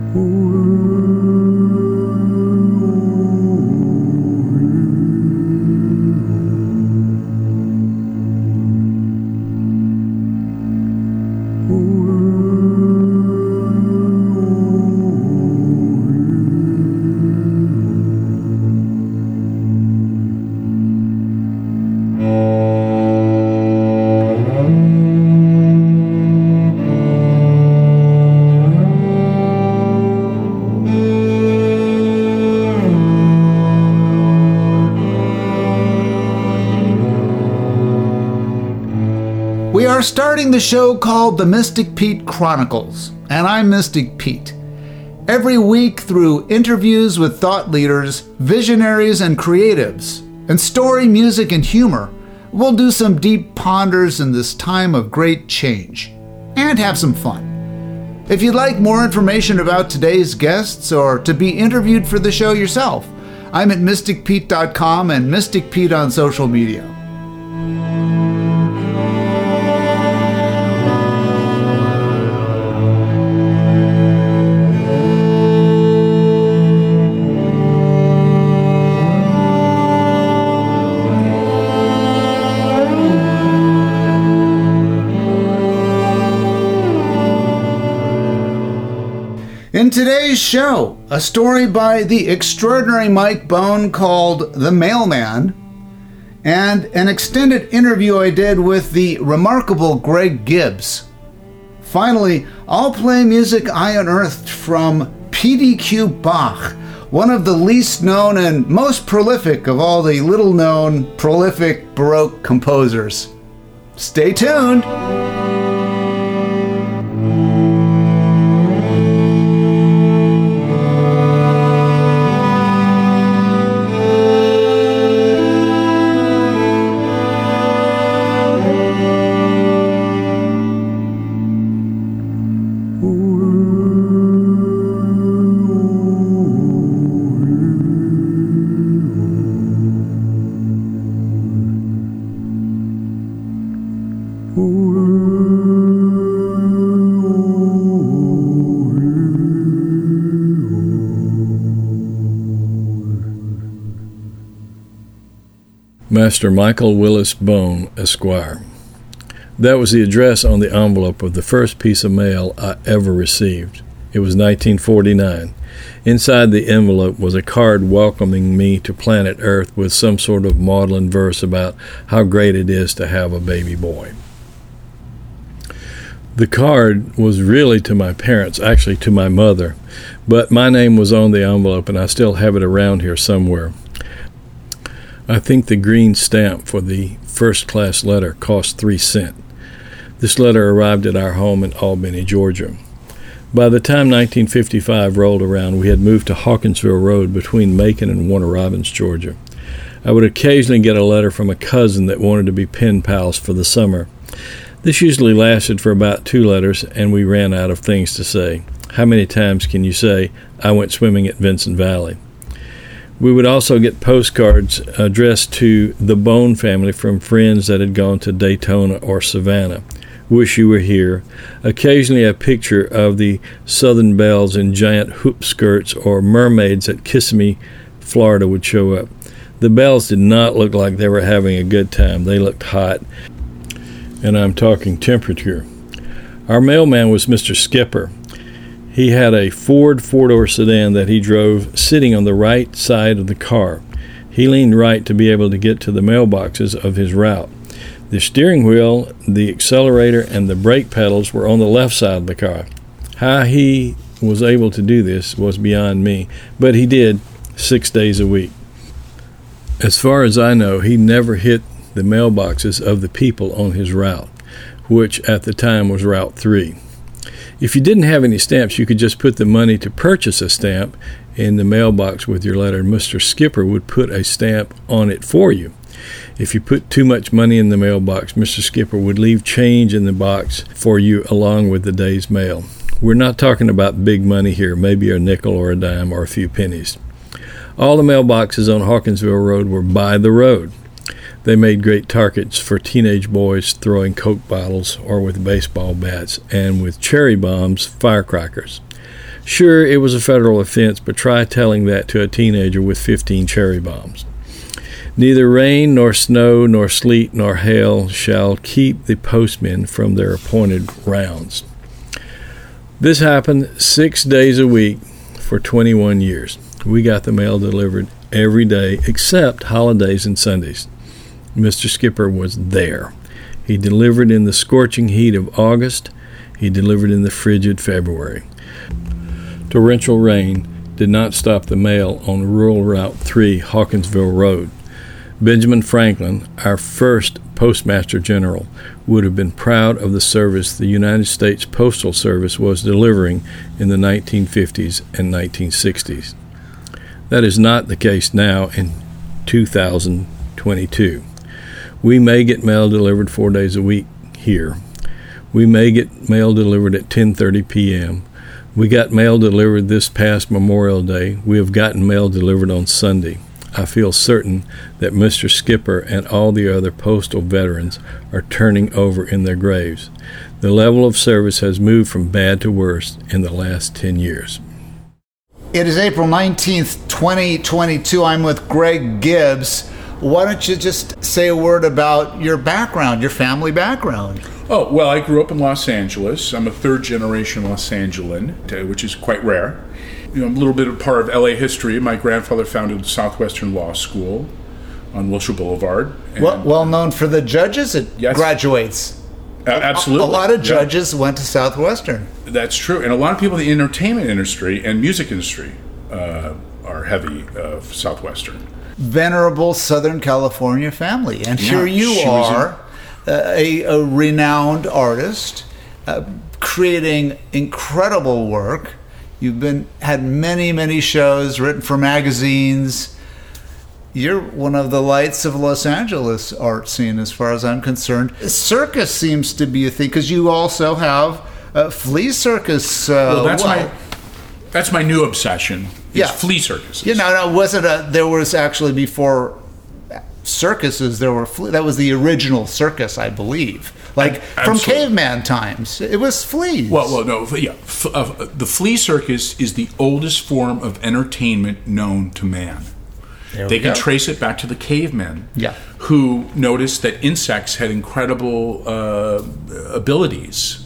We are starting the show called The Mystic Pete Chronicles, and I'm Mystic Pete. Every week, through interviews with thought leaders, visionaries, and creatives, and story, music, and humor, we'll do some deep ponders in this time of great change, and have some fun. If you'd like more information about today's guests, or to be interviewed for the show yourself, I'm at mysticpete.com and Mystic Pete on social media. In today's show, a story by the extraordinary Mike Bone called The Mailman, and an extended interview I did with the remarkable Greg Gibbs. Finally, I'll play music I unearthed from P.D.Q. Bach, one of the least known and most prolific of all the little-known prolific Baroque composers. Stay tuned! Master Michael Willis Bone, Esquire. That was the address on the envelope of the first piece of mail I ever received. It was 1949. Inside the envelope was a card welcoming me to planet Earth with some sort of maudlin verse about how great it is to have a baby boy. The card was really to my parents, actually to my mother, but my name was on the envelope and I still have it around here somewhere. I think the green stamp for the first-class letter cost 3 cents. This letter arrived at our home in Albany, Georgia. By the time 1955 rolled around, we had moved to Hawkinsville Road between Macon and Warner Robins, Georgia. I would occasionally get a letter from a cousin that wanted to be pen pals for the summer. This usually lasted for about 2 letters, and we ran out of things to say. How many times can you say, "I went swimming at Vincent Valley"? We would also get postcards addressed to the Bone family from friends that had gone to Daytona or Savannah. Wish you were here. Occasionally a picture of the Southern Belles in giant hoop skirts or mermaids at Kissimmee, Florida would show up. The Belles did not look like they were having a good time. They looked hot. And I'm talking temperature. Our mailman was Mr. Skipper. He had a Ford four-door sedan that he drove sitting on the right side of the car. He leaned right to be able to get to the mailboxes of his route. The steering wheel, the accelerator, and the brake pedals were on the left side of the car. How he was able to do this was beyond me, but he did 6 days a week. As far as I know, he never hit the mailboxes of the people on his route, which at the time was Route 3. If you didn't have any stamps, you could just put the money to purchase a stamp in the mailbox with your letter. Mr. Skipper would put a stamp on it for you. If you put too much money in the mailbox, Mr. Skipper would leave change in the box for you along with the day's mail. We're not talking about big money here, maybe a nickel or a dime or a few pennies. All the mailboxes on Hawkinsville Road were by the road. They made great targets for teenage boys throwing Coke bottles or with baseball bats and with cherry bombs, firecrackers. Sure, it was a federal offense, but try telling that to a teenager with 15 cherry bombs. Neither rain, nor snow, nor sleet, nor hail shall keep the postmen from their appointed rounds. This happened 6 days a week for 21 years. We got the mail delivered every day except holidays and Sundays. Mr. Skipper was there. He delivered in the scorching heat of August. He delivered in the frigid February. Torrential rain did not stop the mail on Rural Route 3, Hawkinsville Road. Benjamin Franklin, our first Postmaster General, would have been proud of the service the United States Postal Service was delivering in the 1950s and 1960s. That is not the case now in 2022. We may get mail delivered 4 days a week here. We may get mail delivered at 10:30 p.m. We got mail delivered this past Memorial Day. We have gotten mail delivered on Sunday. I feel certain that Mr. Skipper and all the other postal veterans are turning over in their graves. The level of service has moved from bad to worse in the last 10 years. It is April 19th, 2022. I'm with Greg Gibbs. Why don't you just say a word about your background, your family background? Oh, well, I grew up in Los Angeles. I'm a third-generation Los Angelan, which is quite rare. You know, I'm a little bit of part of LA history. My grandfather founded Southwestern Law School on Wilshire Boulevard. Well known for the judges it Yes. Graduates. Absolutely. A lot of judges went to Southwestern. That's true. And a lot of people in the entertainment industry and music industry are heavy Southwestern. Venerable Southern California family. And Yeah, here you she was are, a renowned artist, creating incredible work. You've had many shows, written for magazines. You're one of the lights of Los Angeles art scene, as far as I'm concerned. Circus seems to be a thing, because you also have flea circus. Well, that's my new obsession. Yeah. Flea circuses. You know, there was actually before circuses, that was the original circus, I believe. Like from Absolutely. caveman times, it was fleas. Well, no, yeah. The flea circus is the oldest form of entertainment known to man. They can trace it back to the cavemen, who noticed that insects had incredible abilities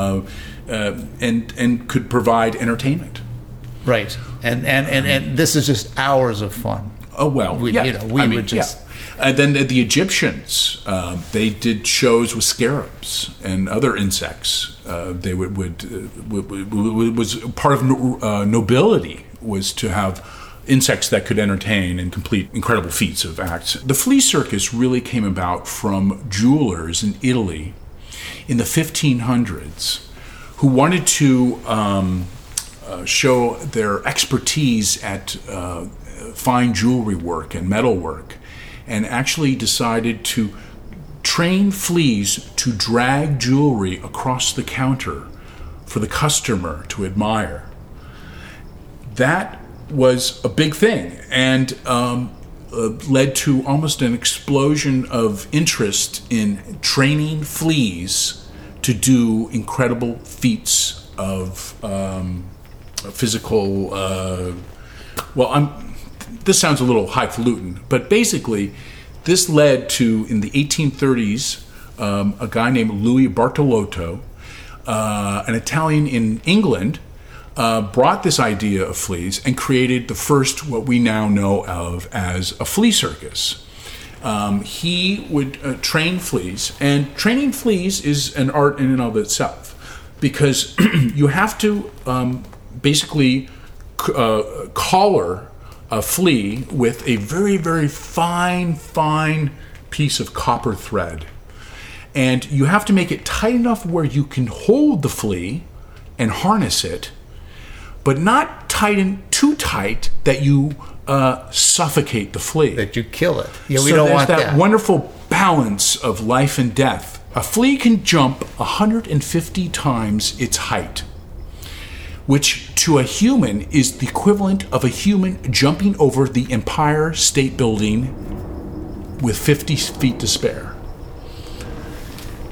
and could provide entertainment. Right, and this is just hours of fun. Oh well, And then the Egyptians, they did shows with scarabs and other insects. They was part of nobility was to have insects that could entertain and complete incredible feats of acts. The flea circus really came about from jewelers in Italy in the 1500s who wanted to show their expertise at fine jewelry work and metal work, and actually decided to train fleas to drag jewelry across the counter for the customer to admire. That was a big thing, and led to almost an explosion of interest in training fleas to do incredible feats of physical. This sounds a little highfalutin, but basically, this led to, in the 1830s, a guy named Louis Bartolotto, an Italian in England, brought this idea of fleas and created the first, what we now know of as a flea circus. He would train fleas, and training fleas is an art in and of itself, because you have to basically collar a flea with a very, very fine piece of copper thread. And you have to make it tight enough where you can hold the flea and harness it, but not too tight that you suffocate the flea. That you kill it. Yeah, we so don't there's want that. Wonderful balance of life and death. A flea can jump 150 times its height, which to a human is the equivalent of a human jumping over the Empire State Building with 50 feet to spare.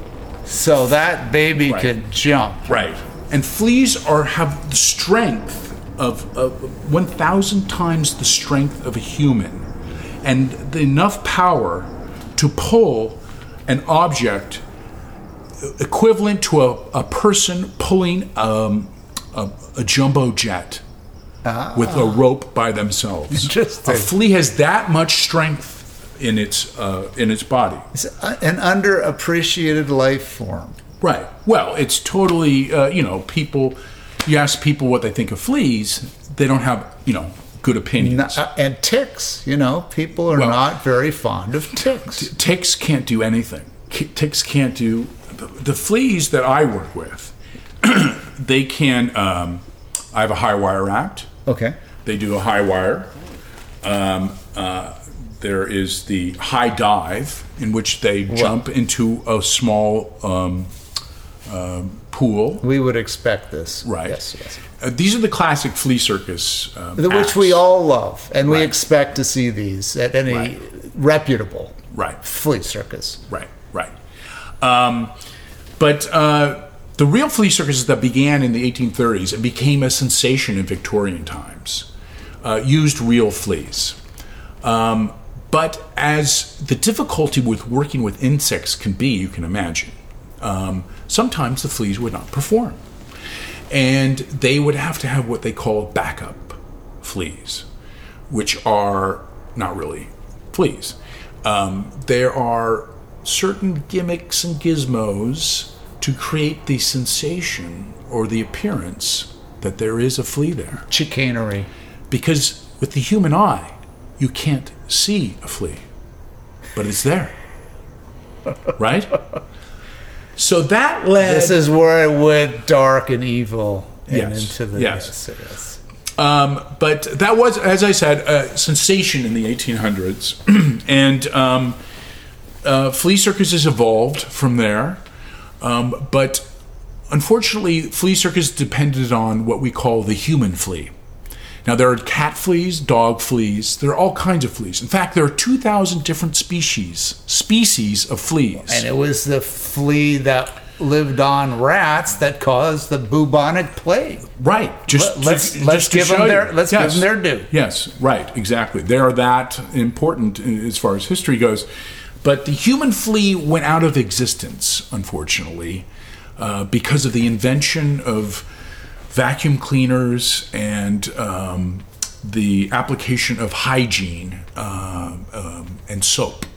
So that baby could jump. Right. And fleas have the strength of 1,000 times the strength of a human, and enough power to pull an object equivalent to a person pulling a jumbo jet with a rope by themselves. Interesting. A flea has that much strength in its body. It's an underappreciated life form. Right. Well, it's totally, people, you ask people what they think of fleas, they don't have, good opinions. And ticks, people are not very fond of ticks. Ticks can't do anything. Ticks can't do, the fleas that I work with, they can, I have a high wire act. Okay. They do a high wire. There is the high dive, in which they jump into a small pool. We would expect this. Right. Yes. These are the classic flea circus which acts. we all love, and we expect to see these at any reputable flea circus. Right. But the real flea circuses that began in the 1830s and became a sensation in Victorian times used real fleas. But as the difficulty with working with insects can be, you can imagine, sometimes the fleas would not perform. And they would have to have what they call backup fleas, which are not really fleas. There are certain gimmicks and gizmos to create the sensation or the appearance that there is a flea there. Chicanery. Because with the human eye, you can't see a flea, but it's there, right? So that led... This is where it went dark and evil and Yes. into the... Yes. Yes. But that was, as I said, a sensation in the 1800s. And flea circuses evolved from there. But unfortunately, flea circus depended on what we call the human flea. Now, there are cat fleas, dog fleas. There are all kinds of fleas. In fact, there are 2,000 different species of fleas. And it was the flea that lived on rats that caused the bubonic plague. Right. Let's give them their due. Yes, right, exactly. They are that important as far as history goes. But the human flea went out of existence, unfortunately, because of the invention of vacuum cleaners and the application of hygiene and soap.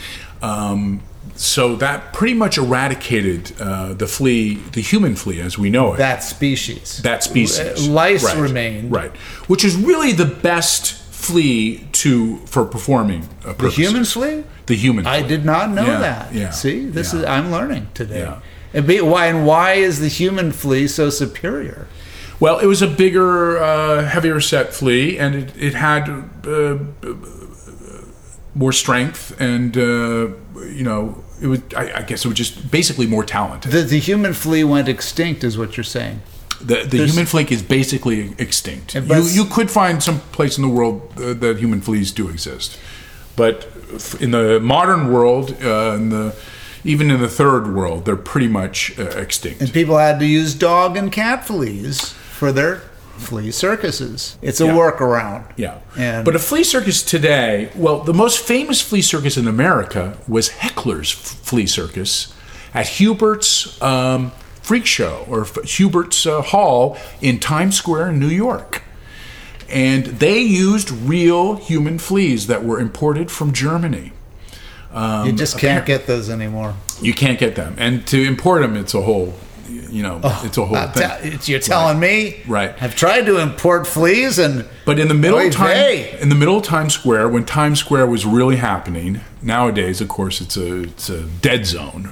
So that pretty much eradicated the human flea as we know it. That species. Lice remained. Right. Which is really the best flea for performing purposes. The human flea? The human flea. I did not know that. Yeah. See, I'm learning today. Yeah. And why is the human flea so superior? Well, it was a bigger, heavier set flea, and it had more strength, and it was. I guess it was just basically more talented. The human flea went extinct, is what you're saying. The human flea is basically extinct. You could find some place in the world that human fleas do exist, but in the modern world, even in the third world, they're pretty much extinct. And people had to use dog and cat fleas for their flea circuses. It's a workaround. Yeah. But a flea circus today, well, the most famous flea circus in America was Heckler's Flea Circus at Hubert's Freak Show, or Hubert's Hall in Times Square in New York. And they used real human fleas that were imported from Germany. You just can't get those anymore. You can't get them. And to import them, it's a whole... it's a whole thing. You're telling me, right? I've tried to import fleas, but in the middle of Times Square, when Times Square was really happening, nowadays, of course, it's a dead zone.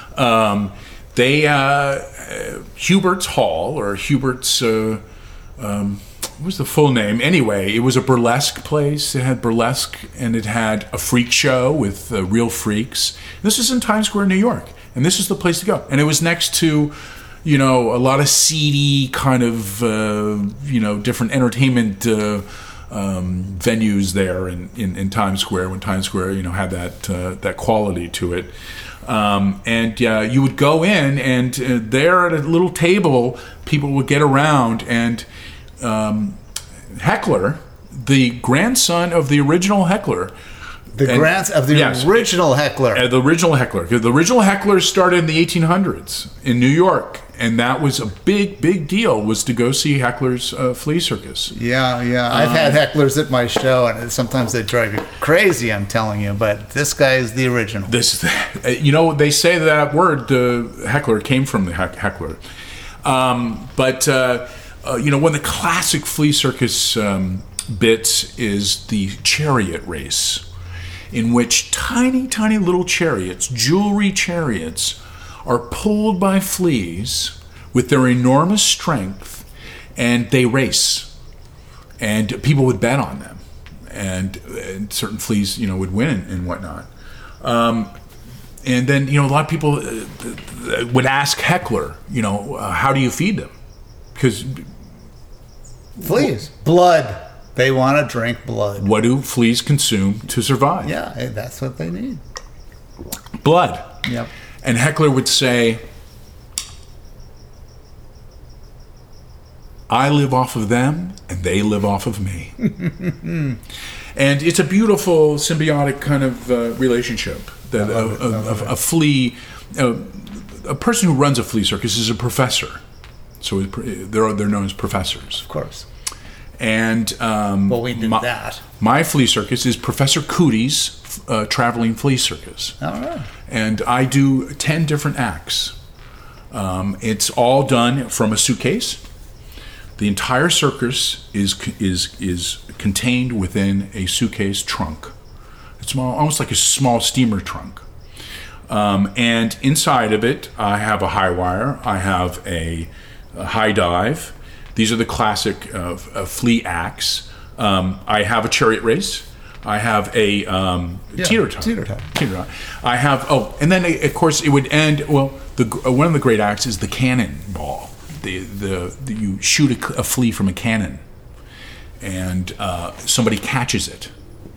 Hubert's Hall, or Hubert's, what was the full name? Anyway, it was a burlesque place. It had burlesque, and it had a freak show with real freaks. This is in Times Square, New York. And this is the place to go. And it was next to, a lot of seedy kind of, different entertainment venues there in Times Square, when Times Square, had that quality to it. And you would go in, and there at a little table, people would get around, and Heckler, the grandson of the original Heckler. Grandson of the original Heckler. The original Heckler. The original Heckler started in the 1800s in New York, and that was a big, big deal, was to go see Heckler's flea circus. Yeah. I've had hecklers at my show, and sometimes they drive you crazy, I'm telling you, but this guy is the original. They say that word, heckler, came from the heckler. But one of the classic flea circus bits is the chariot race, in which tiny, tiny little chariots, jewelry chariots, are pulled by fleas with their enormous strength, and they race. And people would bet on them, and certain fleas, would win and whatnot. And then, a lot of people would ask Heckler, how do you feed them? Because fleas, blood. They want to drink blood. What do fleas consume to survive? Yeah, that's what they need. Blood. Yep. And Heckler would say, I live off of them, and they live off of me. And it's a beautiful, symbiotic kind of relationship that a flea, a person who runs a flea circus is a professor. So they're known as professors. Of course. And we did that. My flea circus is Professor Cootie's traveling flea circus. All right. And I do 10 different acts. It's all done from a suitcase. The entire circus is contained within a suitcase trunk. It's almost like a small steamer trunk. And inside of it, I have a high wire. I have a high dive. These are the classic flea acts. I have a chariot race. I have a teeter-tot. I have, and then of course it would end. Well, one of the great acts is the cannonball. You shoot a flea from a cannon, and somebody catches it,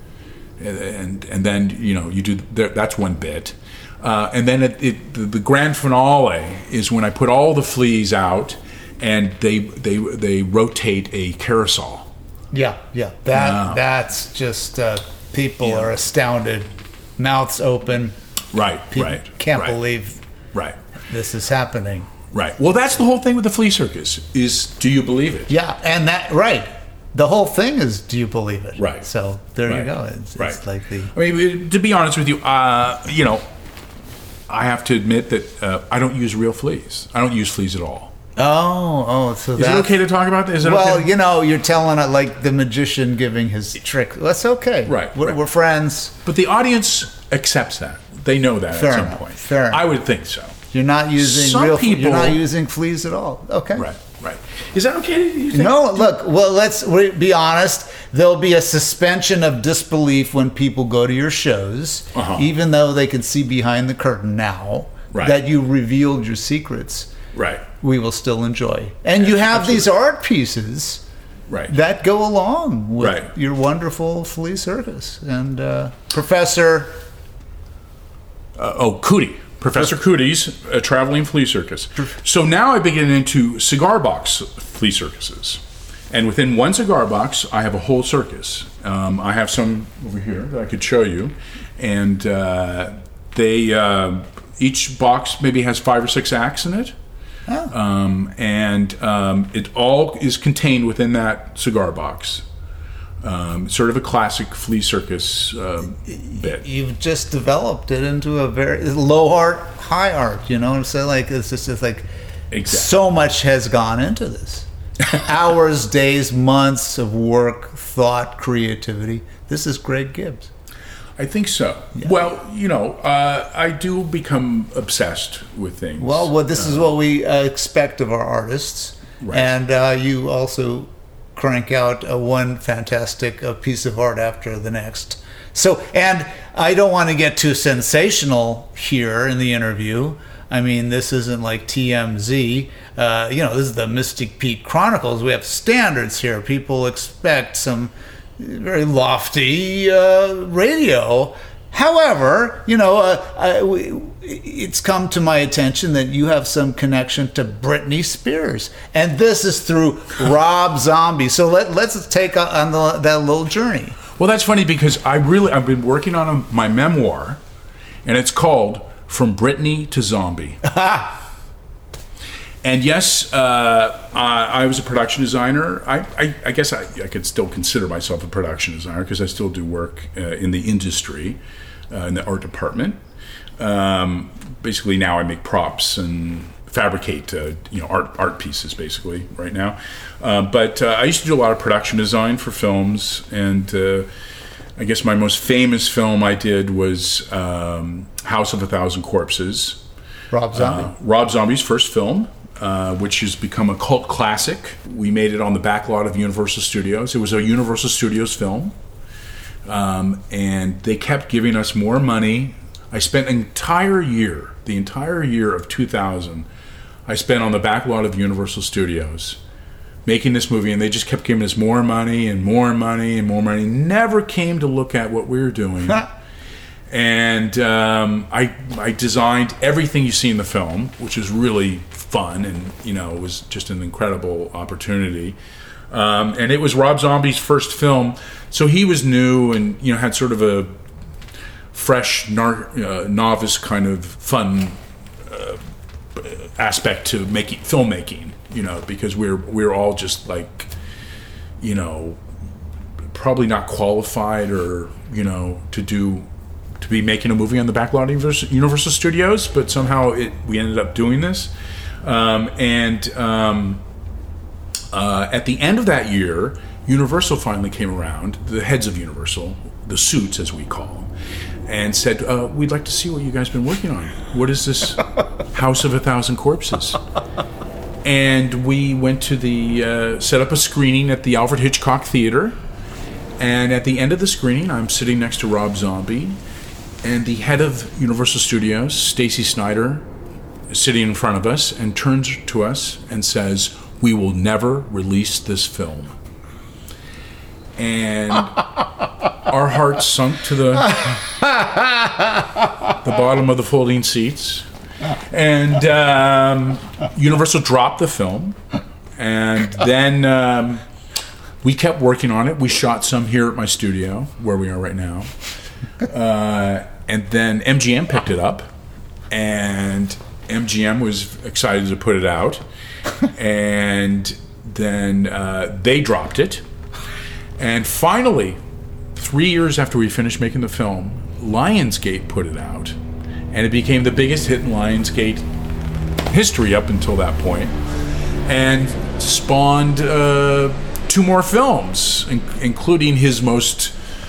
and then you do. That's one bit, and then the grand finale is when I put all the fleas out. And they rotate a carousel. Yeah. That's just people are astounded, mouths open. Right. People can't believe this is happening. Right. Well, that's the whole thing with the flea circus is, do you believe it? Yeah, and the whole thing is, do you believe it? Right. So there you go. It's like the. I mean, to be honest with you, I have to admit that I don't use real fleas. I don't use fleas at all. So is it okay to talk about this? Okay? You're telling it like the magician giving his trick. That's okay. Right. We're friends. But the audience accepts that. They know that at some point. Fair enough. I would think so. You're not using you're not using fleas at all. Okay. Right. Is that okay? You think? No, look, well, let's be honest. There'll be a suspension of disbelief when people go to your shows, even though they can see behind the curtain now that you revealed your secrets. Right. We will still enjoy. And you have these art pieces that go along with your wonderful flea circus. And Professor... Cootie. Professor Cootie's traveling flea circus. So now I begin into cigar box flea circuses. And within one cigar box, I have a whole circus. I have some over here that I could show you. And they each box maybe has 5 or 6 acts in it. And it all is contained within that cigar box. Sort of a classic flea circus bit. You've just developed it into a very low art, high art. You know what I'm saying? Like it's just like so much has gone into this. Hours, days, months of work, thought, creativity. This is Greg Gibbs. I think so. Yeah. Well, I do become obsessed with things. Well, this is what we expect of our artists. Right. And you also crank out one fantastic piece of art after the next. So, and I don't want to get too sensational here in the interview. I mean, this isn't like TMZ. This is the Mystic Pete Chronicles. We have standards here. People expect some very lofty radio. However, it's come to my attention that you have some connection to Britney Spears, and this is through Rob Zombie. So let's take on that little journey. Well, that's funny because I've been working on my memoir, and it's called From Britney to Zombie. And yes, I was a production designer. I guess I could still consider myself a production designer because I still do work in the industry, in the art department. Basically, now I make props and fabricate, art pieces basically right now. But I used to do a lot of production design for films, and I guess my most famous film I did was House of a Thousand Corpses. Rob Zombie. Rob Zombie's first film. Which has become a cult classic. We made it on the back lot of Universal Studios. It was a Universal Studios film. And they kept giving us more money. I spent the entire year of 2000, I spent on the back lot of Universal Studios making this movie, and they just kept giving us more money and more money and more money. Never came to look at what we were doing. And I designed everything you see in the film, which is really fun, and it was just an incredible opportunity. And it was Rob Zombie's first film, so he was new and had sort of a fresh novice kind of fun aspect to filmmaking. Because we're all just like probably not qualified or to be making a movie on the back lot of Universal Studios, but somehow we ended up doing this. At the end of that year, Universal finally came around, the heads of Universal, the suits as we call them, and said, we'd like to see what you guys have been working on. What is this House of a Thousand Corpses? And we went to set up a screening at the Alfred Hitchcock Theater. And at the end of the screening, I'm sitting next to Rob Zombie, and the head of Universal Studios, Stacy Snyder, is sitting in front of us and turns to us and says, "We will never release this film." And our hearts sunk to the bottom of the folding seats. And Universal dropped the film. And then we kept working on it. We shot some here at my studio, where we are right now. And then MGM picked it up, and MGM was excited to put it out, and then they dropped it. And finally, 3 years after we finished making the film, Lionsgate put it out, and it became the biggest hit in Lionsgate history up until that point, and spawned 2 more films, including his most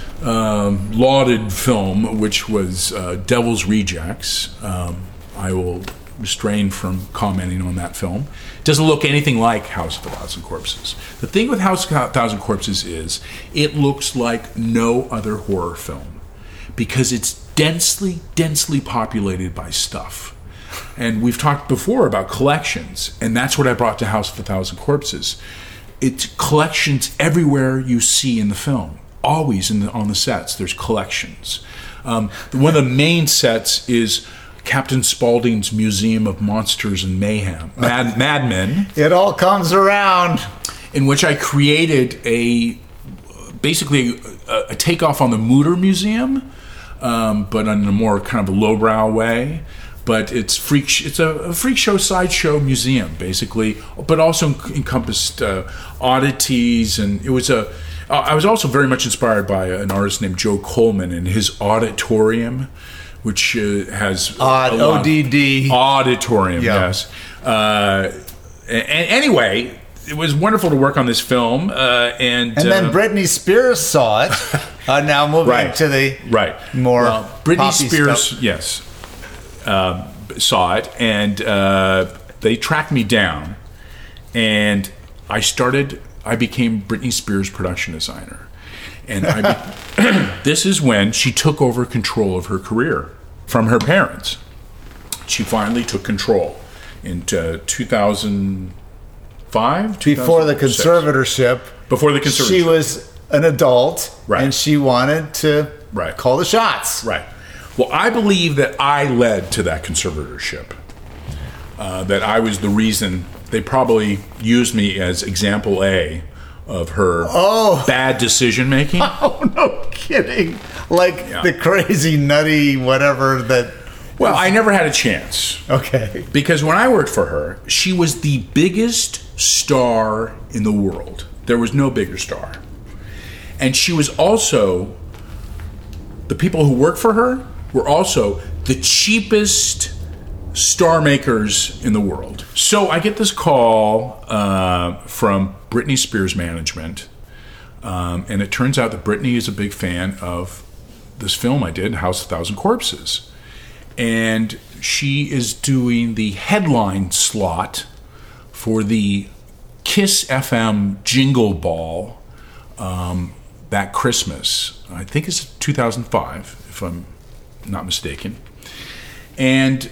lauded film, which was Devil's Rejects. I will refrain from commenting on that film. It doesn't look anything like House of a Thousand Corpses. The thing with House of a Thousand Corpses is it looks like no other horror film because it's densely populated by stuff. And we've talked before about collections, and that's what I brought to House of a Thousand Corpses. It's collections everywhere you see in the film. Always on the sets, there's collections. One of the main sets is Captain Spaulding's Museum of Monsters and Mayhem, Mad Men. It all comes around. In which I created basically a takeoff on the Mutter Museum, but in a more kind of a lowbrow way. But it's a freak show, sideshow museum, basically, but also encompassed oddities, and it was I was also very much inspired by an artist named Joe Coleman and his Auditorium, which has ODD Auditorium, yeah. Yes. And anyway, it was wonderful to work on this film, and then Britney Spears saw it. Now moving to the more Britney Spears, stuff. Yes, saw it, and they tracked me down, and I became Britney Spears' production designer. And this is when she took over control of her career from her parents. She finally took control in 2005? Before the conservatorship. Before the conservatorship. She was an adult, right. And she wanted to call the shots. Right. Well, I believe that I led to that conservatorship. That I was the reason. They probably used me as example A of her bad decision making. Oh, no kidding. Like the crazy, nutty whatever that... Well, I never had a chance. Okay. Because when I worked for her, she was the biggest star in the world. There was no bigger star. And she was also... The people who worked for her were also the cheapest star makers in the world. So I get this call from Britney Spears management, and it turns out that Britney is a big fan of this film I did, House of 1,000 Corpses. And she is doing the headline slot for the Kiss FM Jingle Ball that Christmas. I think it's 2005, if I'm not mistaken. And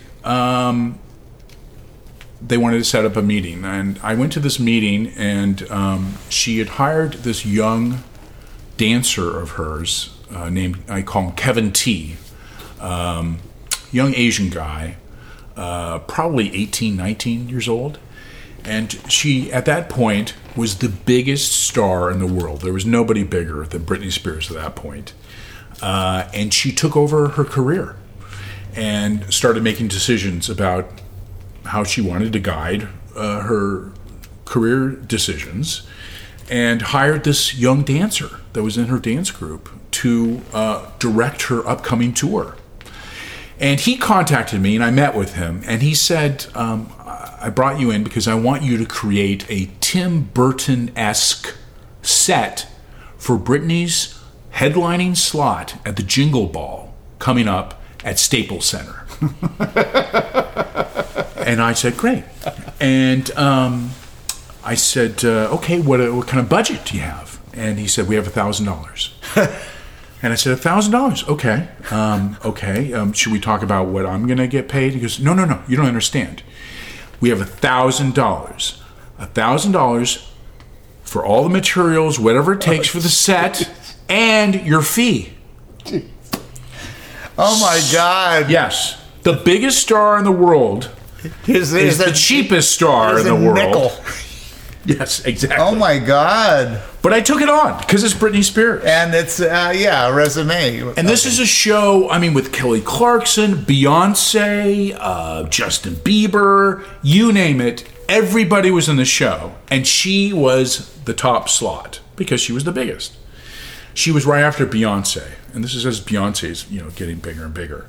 they wanted to set up a meeting, and I went to this meeting, and she had hired this young dancer of hers named, I call him Kevin T, young Asian guy, probably 18, 19 years old, and she, at that point, was the biggest star in the world. There was nobody bigger than Britney Spears at that point, and she took over her career and started making decisions about how she wanted to guide her career decisions, and hired this young dancer that was in her dance group to direct her upcoming tour. And he contacted me, and I met with him, and he said, I brought you in because I want you to create a Tim Burton-esque set for Britney's headlining slot at the Jingle Ball coming up at Staples Center. And I said, great. And I said, okay, what kind of budget do you have? And he said, we have $1,000. And I said, $1,000? Okay. Okay. Should we talk about what I'm going to get paid? He goes, no, you don't understand. We have $1,000. $1,000 for all the materials, whatever it takes for the set, and your fee. Oh, my God. Yes. The biggest star in the world is the cheapest star in the world. Nickel. Yes, exactly. Oh, my God. But I took it on because it's Britney Spears. And it's, a resume. And this is a show, with Kelly Clarkson, Beyonce, Justin Bieber, you name it. Everybody was in the show. And she was the top slot because she was the biggest. She was right after Beyonce. And this is as Beyonce's, getting bigger and bigger.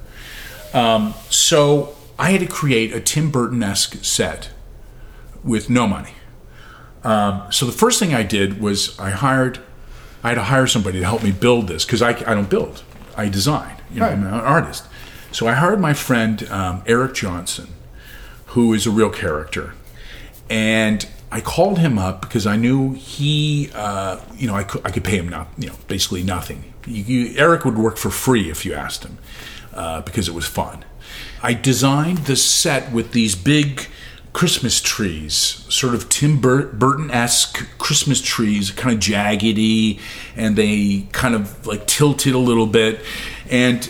So I had to create a Tim Burton-esque set with no money. So the first thing I did was I had to hire somebody to help me build this because I don't build, I design. I'm an artist. So I hired my friend Eric Johnson, who is a real character, and I called him up because I knew he, I could pay him basically nothing. Eric would work for free if you asked him because it was fun. I designed this set with these big Christmas trees, sort of Tim Burton-esque Christmas trees, kind of jaggedy, and they kind of like tilted a little bit. And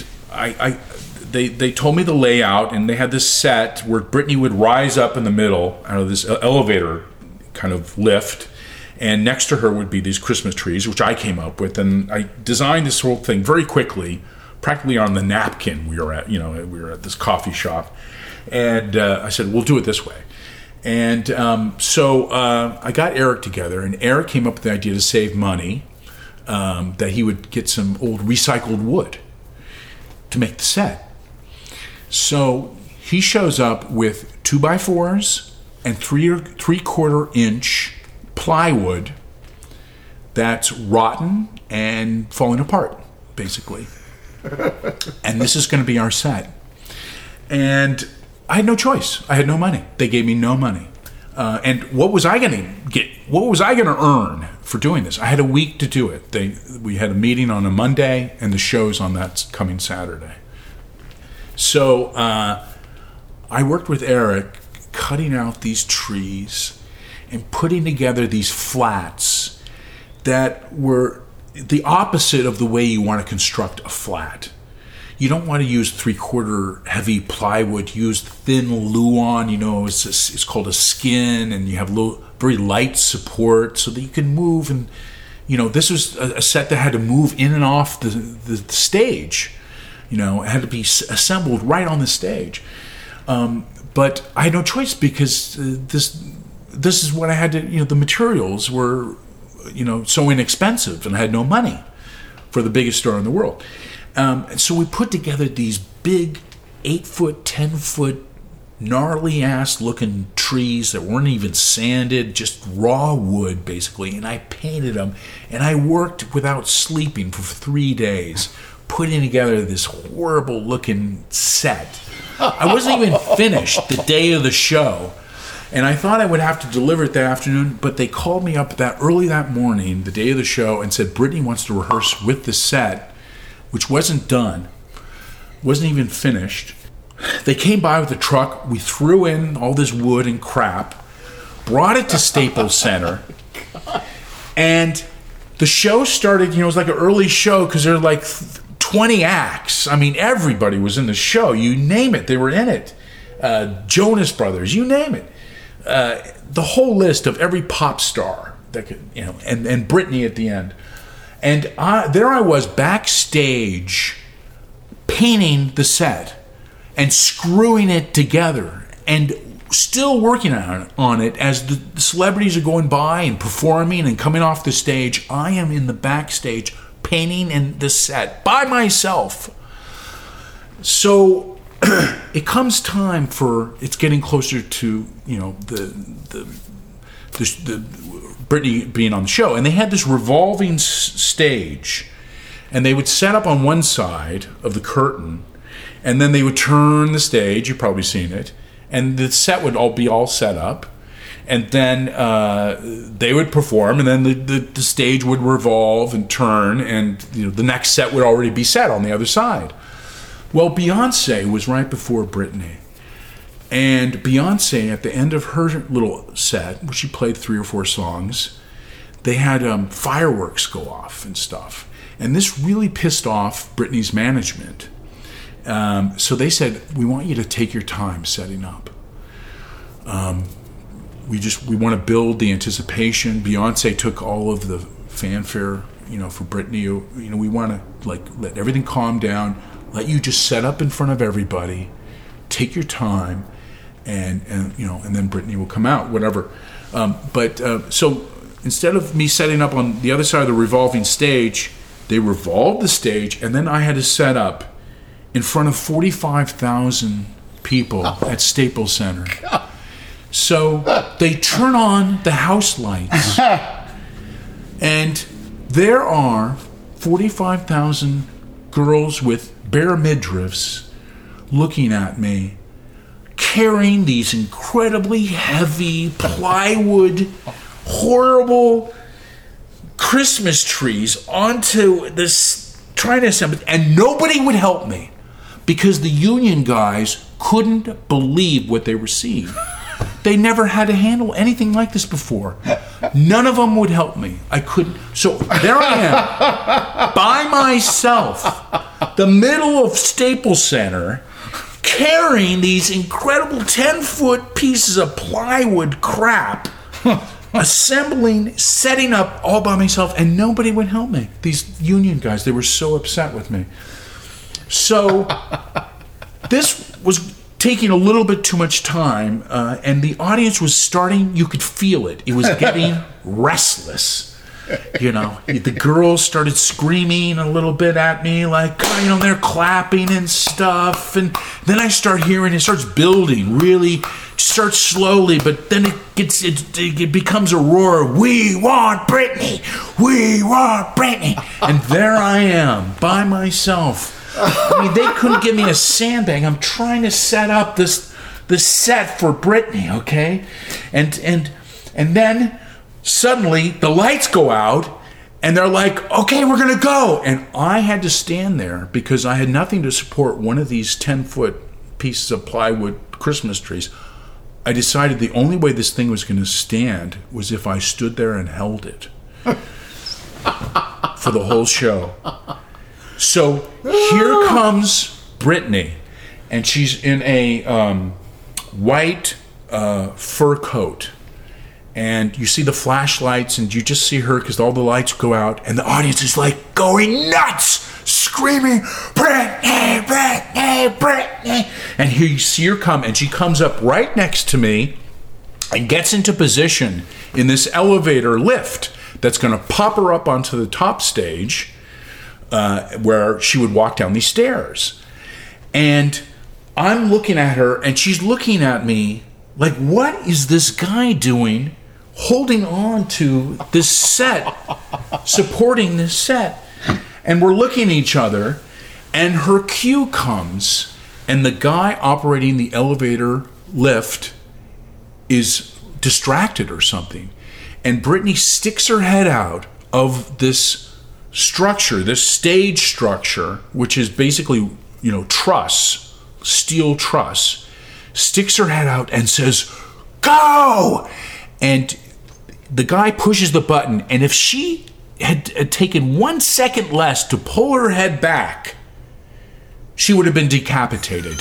they told me the layout, and they had this set where Britney would rise up in the middle out of this elevator kind of lift, and next to her would be these Christmas trees, which I came up with, and I designed this whole thing very quickly, practically on the napkin we were at. We were at this coffee shop. And I said, we'll do it this way. And so I got Eric together, and Eric came up with the idea to save money, that he would get some old recycled wood to make the set. So he shows up with 2x4s and 3/4 inch plywood that's rotten and falling apart, basically. And this is going to be our set. And I had no choice. I had no money. They gave me no money. And what was I going to get? What was I going to earn for doing this? I had a week to do it. We had a meeting on a Monday, and the show's on that coming Saturday. So I worked with Eric, cutting out these trees and putting together these flats that were the opposite of the way you want to construct a flat. you don't want to use 3/4 heavy plywood. Use thin Luan. It's called a skin, and you have very light support so that you can move. And this was a set that had to move in and off the stage. It had to be assembled right on the stage. But I had no choice because this is what I had to. The materials were so inexpensive, and I had no money for the biggest store in the world. And so we put together these big 8-foot, 10-foot, gnarly-ass looking trees that weren't even sanded, just raw wood, basically. And I painted them, and I worked without sleeping for 3 days, putting together this horrible-looking set. I wasn't even finished the day of the show. And I thought I would have to deliver it that afternoon, but they called me up early that morning, the day of the show, and said, Brittany wants to rehearse with the set, which wasn't done, wasn't even finished. They came by with a truck. We threw in all this wood and crap, brought it to Staples Center, and the show started, it was like an early show because there were like 20 acts. I mean, everybody was in the show. You name it, they were in it. Jonas Brothers, you name it. The whole list of every pop star that could, and Britney at the end. And there I was backstage painting the set and screwing it together and still working on it as the celebrities are going by and performing and coming off the stage. I am in the backstage painting in the set by myself. So it comes time it's getting closer to the Britney being on the show, and they had this revolving stage, and they would set up on one side of the curtain, and then they would turn the stage. You've probably seen it, and the set would all be set up, and then they would perform, and then the stage would revolve and turn, and the next set would already be set on the other side. Well, Beyonce was right before Britney. And Beyonce, at the end of her little set, where she played 3 or 4 songs, they had fireworks go off and stuff. And this really pissed off Britney's management. So they said, we want you to take your time setting up. We want to build the anticipation. Beyonce took all of the fanfare, for Britney. We want to let everything calm down, let you just set up in front of everybody, take your time, and then Britney will come out, whatever. So instead of me setting up on the other side of the revolving stage, they revolved the stage, and then I had to set up in front of 45,000 people at Staples Center. So they turn on the house lights, and there are 45,000 girls with bare midriffs looking at me, carrying these incredibly heavy plywood, horrible Christmas trees onto this, trying to assemble, and nobody would help me because the union guys couldn't believe what they received. They never had to handle anything like this before. None of them would help me. I couldn't. So there I am, by myself, the middle of Staples Center, carrying these incredible 10-foot pieces of plywood crap, assembling, setting up all by myself, and nobody would help me. These union guys, they were so upset with me. So this was taking a little bit too much time, and the audience was starting, you could feel it. It was getting restless. The girls started screaming a little bit at me, they're clapping and stuff. And then I start hearing it starts building, really starts slowly, but then it becomes a roar. We want Britney! We want Britney! And there I am by myself. I mean, they couldn't give me a sandbag. I'm trying to set up the set for Britney, okay? And then suddenly the lights go out, and they're like, okay, we're going to go. And I had to stand there because I had nothing to support one of these 10-foot pieces of plywood Christmas trees. I decided the only way this thing was going to stand was if I stood there and held it for the whole show. So here comes Brittany, and she's in a white fur coat. And you see the flashlights, and you just see her because all the lights go out, and the audience is like going nuts, screaming, "Brittany, Brittany, Brittany!" And here you see her come, and she comes up right next to me and gets into position in this elevator lift that's going to pop her up onto the top stage where she would walk down these stairs. And I'm looking at her, and she's looking at me like, what is this guy doing holding on to this set, supporting this set? And we're looking at each other, and her cue comes, and the guy operating the elevator lift is distracted or something. And Brittany sticks her head out of this structure, this stage structure, which is basically, truss, steel truss, sticks her head out and says, "Go!" And the guy pushes the button, and if she had taken 1 second less to pull her head back, she would have been decapitated.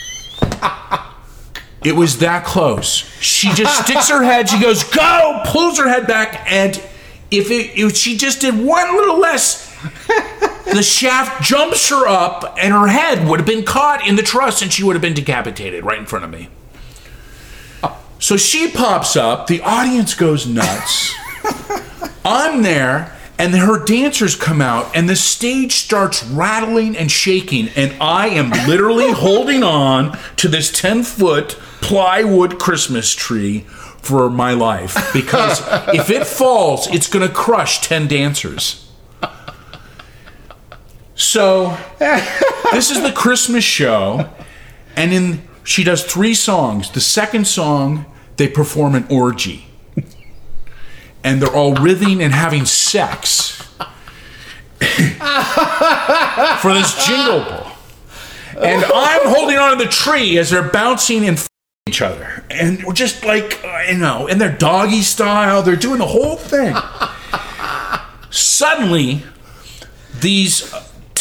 It was that close. She just sticks her head, she goes, "Go!" Pulls her head back, and if she just did one little less, the shaft jumps her up, and her head would have been caught in the truss, and she would have been decapitated right in front of me. So she pops up, the audience goes nuts. I'm there, and her dancers come out, and the stage starts rattling and shaking, and I am literally holding on to this 10-foot plywood Christmas tree for my life, because if it falls, it's going to crush 10 dancers. So this is the Christmas show, and she does 3 songs. The second song, they perform an orgy, and they're all writhing and having sex for this Jingle Ball. And I'm holding on to the tree as they're bouncing and each other, and we're just like, in their doggy style, they're doing the whole thing. Suddenly, these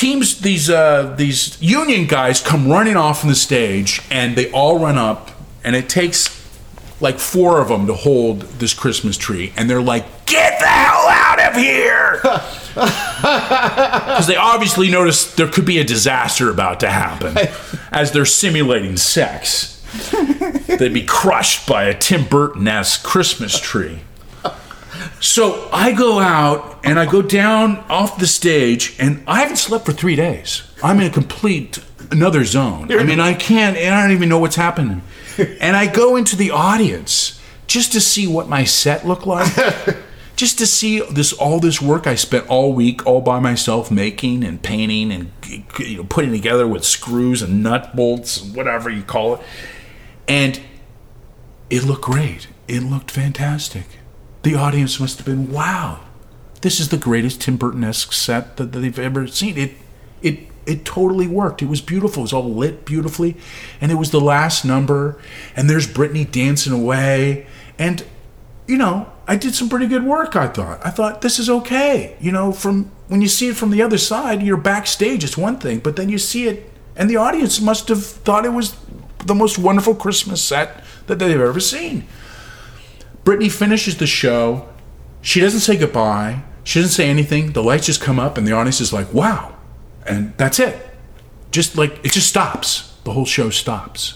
union guys come running off from the stage, and they all run up, and it takes like 4 of them to hold this Christmas tree, and they're like, "Get the hell out of here!" Because they obviously noticed there could be a disaster about to happen as they're simulating sex. They'd be crushed by a Tim Burton-esque Christmas tree. So I go out, and I go down off the stage, and I haven't slept for 3 days. I'm in another zone. I mean, I don't even know what's happening. And I go into the audience just to see what my set looked like. Just to see all this work I spent all week all by myself making and painting and putting together with screws and nut bolts, whatever you call it. And it looked great. It looked fantastic. The audience must have been, wow, this is the greatest Tim Burton-esque set that they've ever seen. It totally worked. It was beautiful. It was all lit beautifully. And it was the last number. And there's Brittany dancing away. And, I did some pretty good work, I thought. I thought, this is okay. From when you see it from the other side, you're backstage, it's one thing. But then you see it, and the audience must have thought it was the most wonderful Christmas set that they've ever seen. Brittany finishes the show. She doesn't say goodbye. She doesn't say anything. The lights just come up, and the audience is like, wow. And that's it. Just like, it just stops. The whole show stops.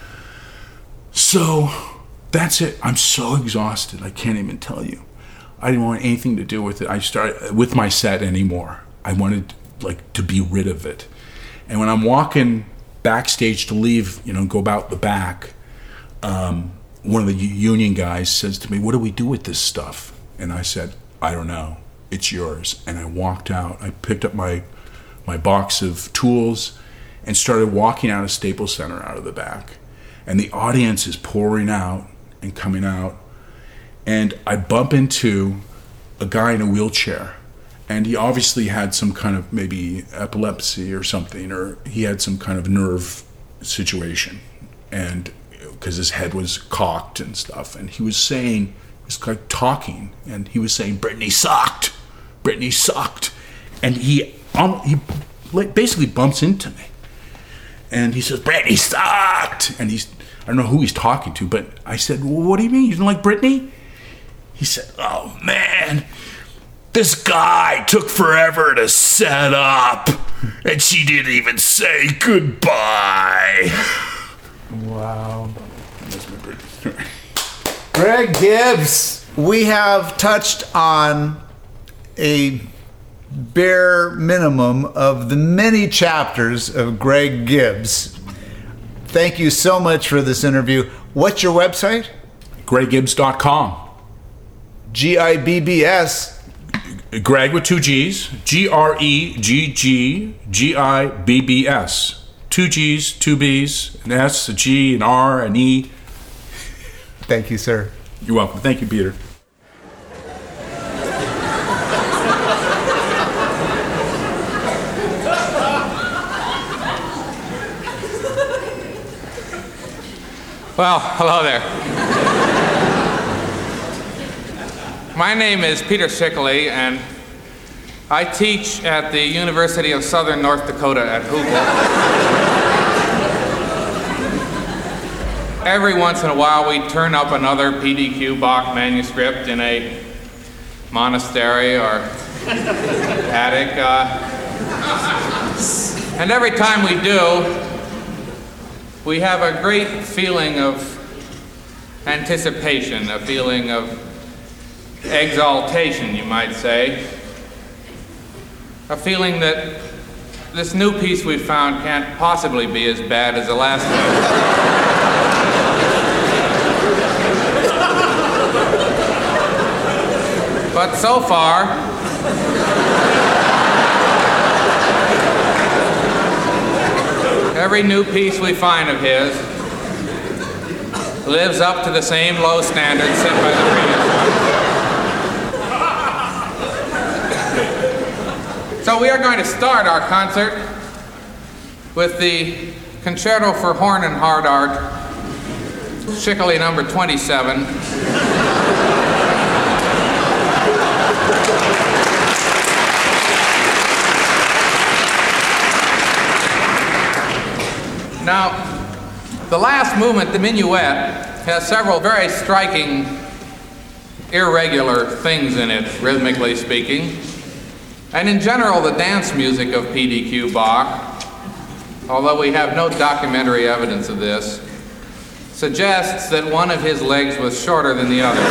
So that's it. I'm so exhausted. I can't even tell you. I didn't want anything to do with it. I started with my set anymore. I wanted to be rid of it. And when I'm walking backstage to leave, go about the back, one of the union guys says to me, "What do we do with this stuff?" And I said, "I don't know. It's yours." And I walked out. I picked up my box of tools and started walking out of Staples Center out of the back. And the audience is pouring out and coming out. And I bump into a guy in a wheelchair. And he obviously had some kind of maybe epilepsy or something, or he had some kind of nerve situation. And because his head was cocked and stuff. And he was saying, talking, and he was saying, Brittany sucked. And he basically bumps into me. And he says, Britney sucked. And I don't know who he's talking to, but I said, well, what do you mean? You don't like Britney? He said, oh, man, this guy took forever to set up, and she didn't even say goodbye. Wow. That's my Britney story. Greg Gibbs, we have touched on a bare minimum of the many chapters of Greg Gibbs. Thank you so much for this interview. What's your website? GregGibbs.com. GIBBS. Greg with 2 G's. GREGGGIBBS. 2 G's, 2 B's, an S, a G, an R, an E. Thank you, sir. You're welcome. Thank you, Peter. Well, hello there. My name is Peter Schickley, and I teach at the University of Southern North Dakota at Hoople. Every once in a while, we turn up another PDQ Bach manuscript in a monastery or attic. And every time we do, we have a great feeling of anticipation, a feeling of exaltation, you might say. A feeling that this new piece we found can't possibly be as bad as the last one. But so far, every new piece we find of his lives up to the same low standards set by the previous one. So we are going to start our concert with the Concerto for Horn and Hard Art, Schickley number 27. Now, the last movement, the minuet, has several very striking, irregular things in it, rhythmically speaking. And in general, the dance music of PDQ Bach, although we have no documentary evidence of this, suggests that one of his legs was shorter than the other.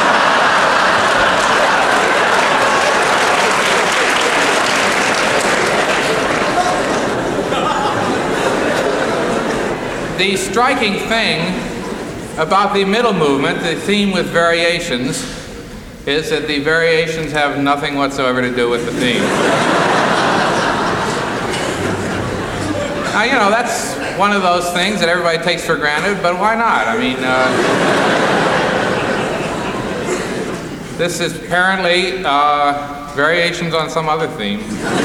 The striking thing about the middle movement, the theme with variations, is that the variations have nothing whatsoever to do with the theme. Now, you know, that's one of those things that everybody takes for granted, but why not? I mean, this is apparently variations on some other theme.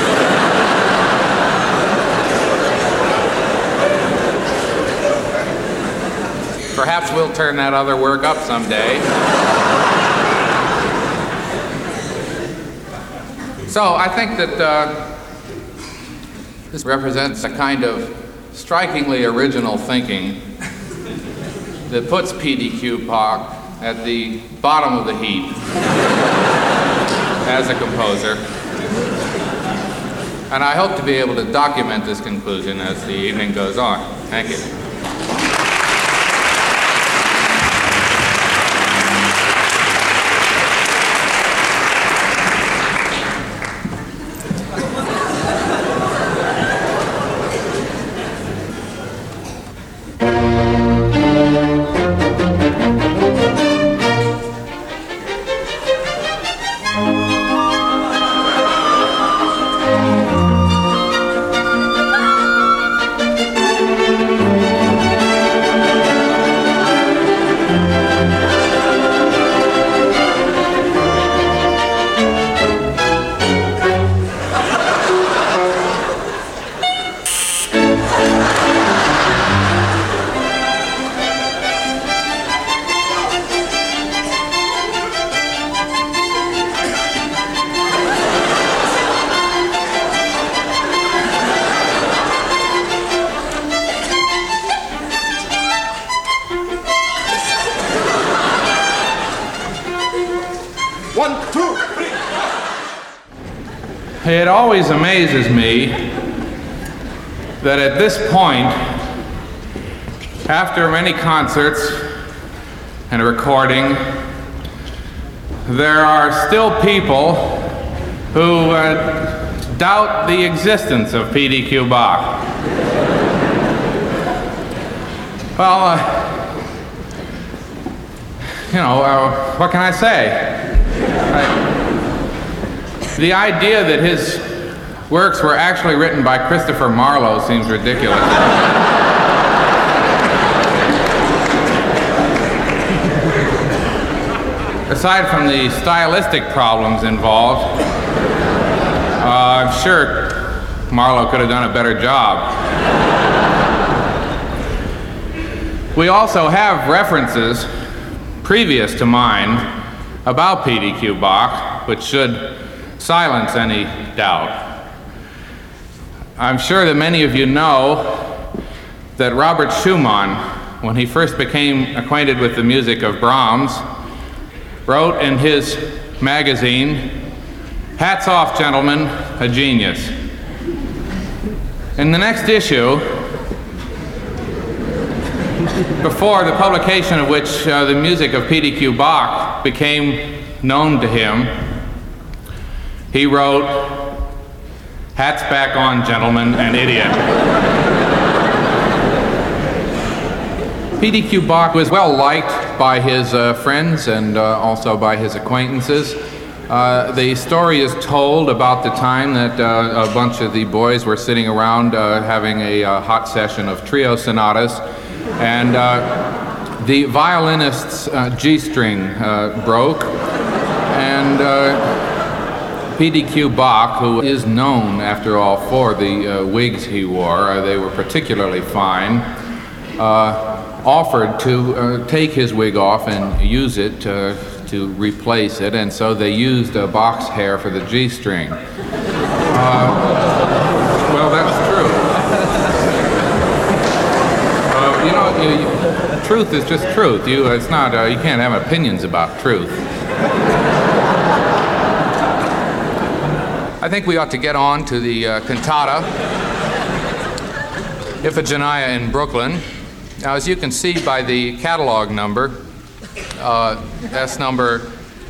Perhaps we'll turn that other work up someday. So I think that this represents a kind of strikingly original thinking that puts PDQ Bach at the bottom of the heap as a composer. And I hope to be able to document this conclusion as the evening goes on. Thank you. It always amazes me that at this point, after many concerts and a recording, there are still people who doubt the existence of P.D.Q. Bach. Well, what can I say? The idea that his works were actually written by Christopher Marlowe seems ridiculous. Aside from the stylistic problems involved, I'm sure Marlowe could have done a better job. We also have references previous to mine about P.D.Q. Bach, which should silence any doubt. I'm sure that many of you know that Robert Schumann, when he first became acquainted with the music of Brahms, wrote in his magazine, "Hats off, gentlemen, a genius." In the next issue, before the publication of which the music of P.D.Q. Bach became known to him, he wrote, "Hats back on, gentlemen, an idiot." P.D.Q. Bach was well liked by his friends and also by his acquaintances. The story is told about the time that a bunch of the boys were sitting around having a hot session of trio sonatas, and the violinist's G-string broke, and P.D.Q. Bach, who is known, after all, for the wigs he wore, they were particularly fine, offered to take his wig off and use it to replace it, and so they used Bach's hair for the G-string. Well, that's true. Truth is just truth. It's not. You can't have opinions about truth. I think we ought to get on to the cantata, Iphigenia in Brooklyn. Now, as you can see by the catalog number, that's number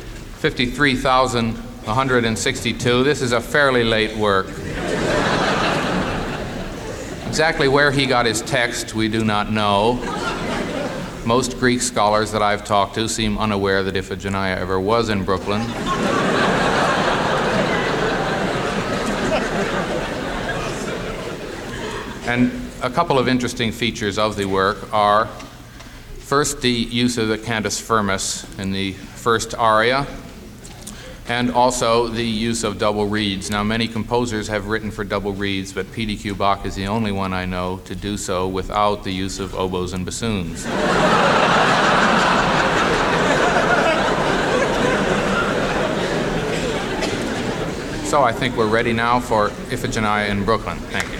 53,162. This is a fairly late work. Exactly where he got his text, we do not know. Most Greek scholars that I've talked to seem unaware that Iphigenia ever was in Brooklyn. And a couple of interesting features of the work are, first, the use of the cantus firmus in the first aria, and also the use of double reeds. Now, many composers have written for double reeds, but P.D.Q. Bach is the only one I know to do so without the use of oboes and bassoons. So I think we're ready now for Iphigenia in Brooklyn. Thank you.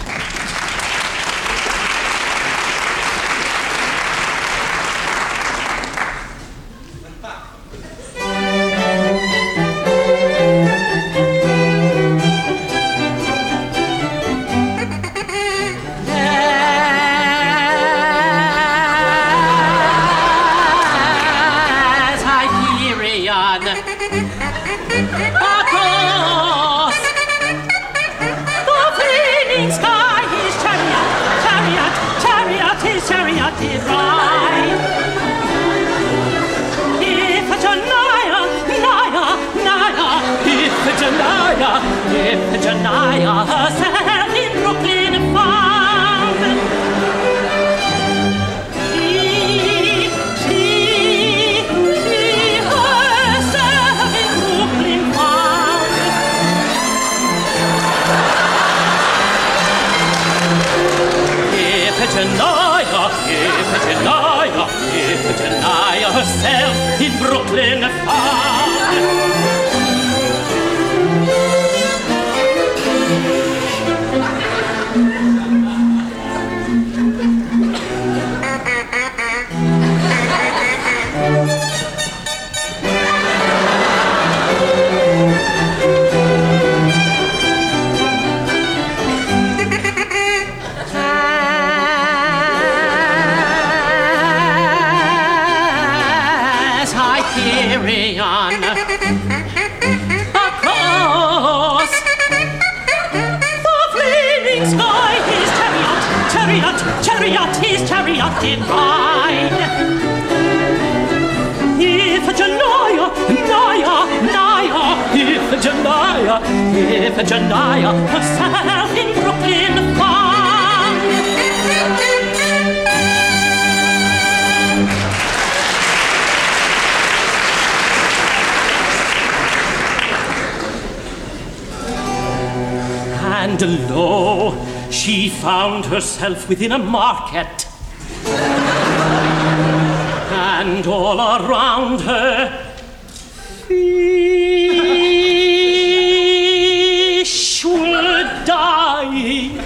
Iphigenia herself in Brooklyn found. She herself in Brooklyn found. Iphigenia herself in Brooklyn found. did ride. Iphigenia herself in Brooklyn found. And lo, she found herself within a market, and all around her fish were dying,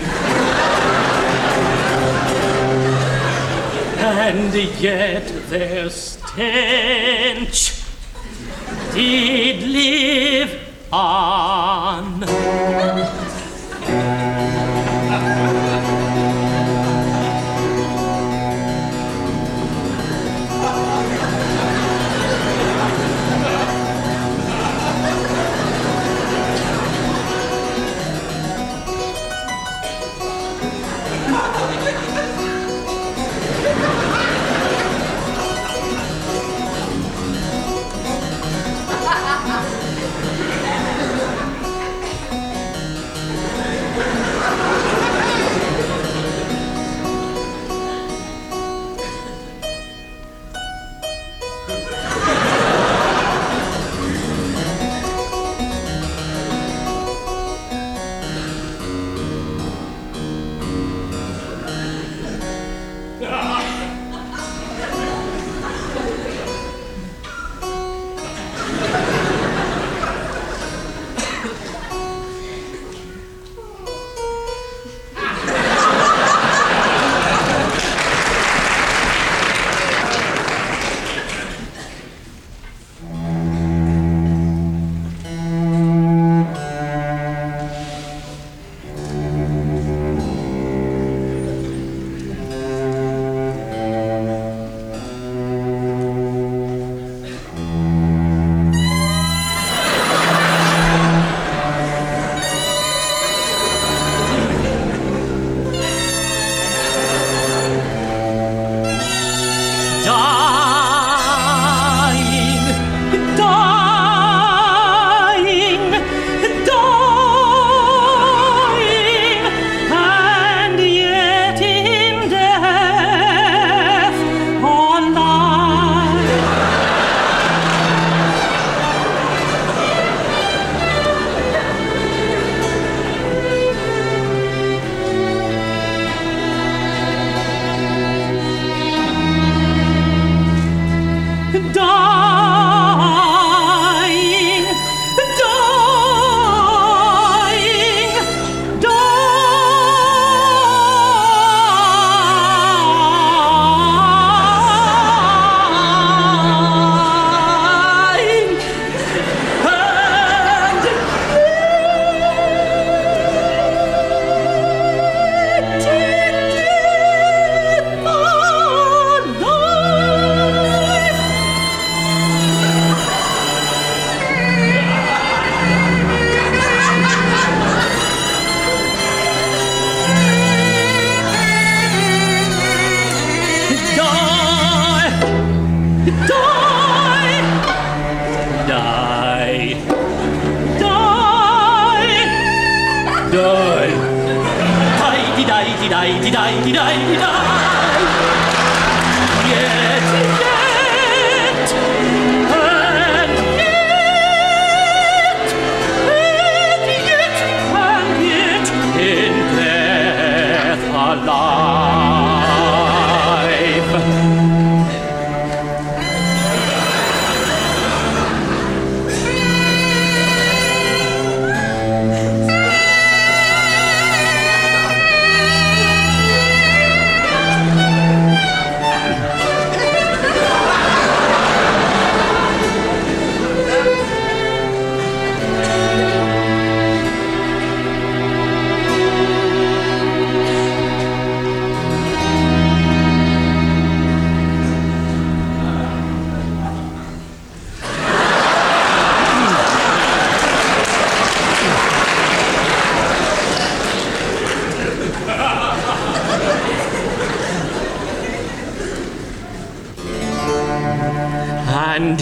and yet their stench did live on.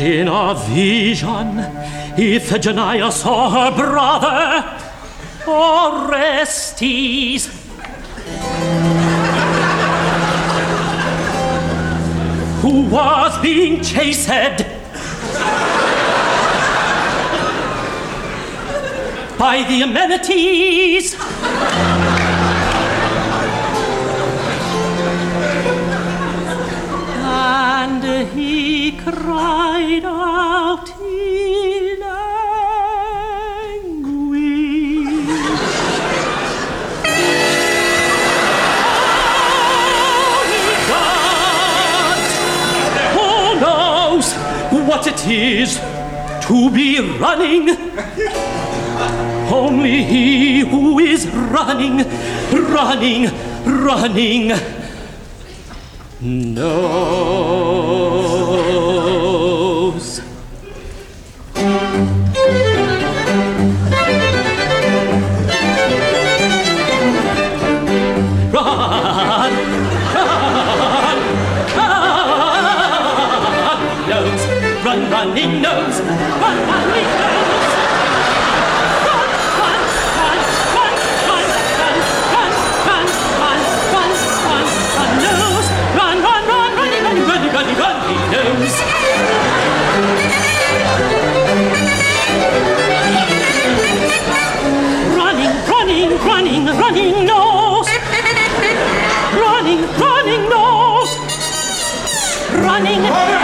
In a vision, Iphigenia saw her brother, Orestes, who was being chased by the amenities. And he cried out in anguish. Who knows what it is to be running? Only he who is running knows. Running knows. Running knows. Running knows. Running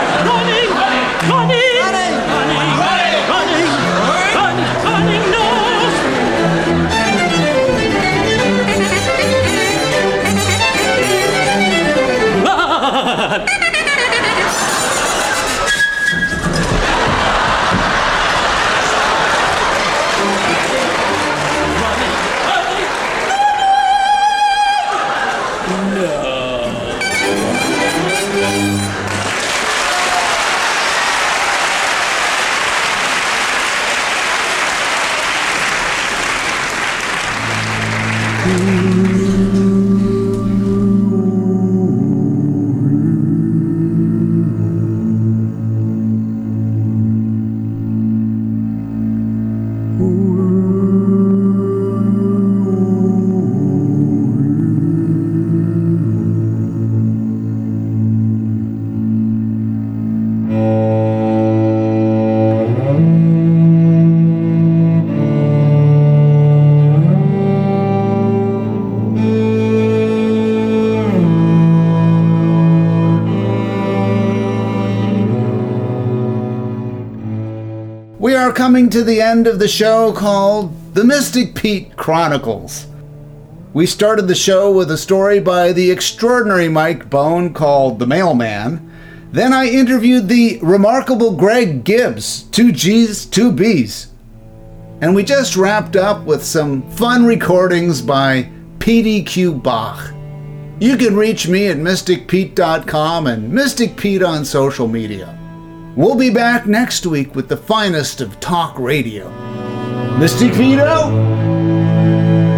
knows. We are coming to the end of the show called The Mystic Pete Chronicles. We started the show with a story by the extraordinary Mike Bone called The Mailman. Then I interviewed the remarkable Greg Gibbs, 2 G's, 2 B's. And we just wrapped up with some fun recordings by P.D.Q. Bach. You can reach me at mysticpete.com and Mystic Pete on social media. We'll be back next week with the finest of talk radio. Mystic Pete out!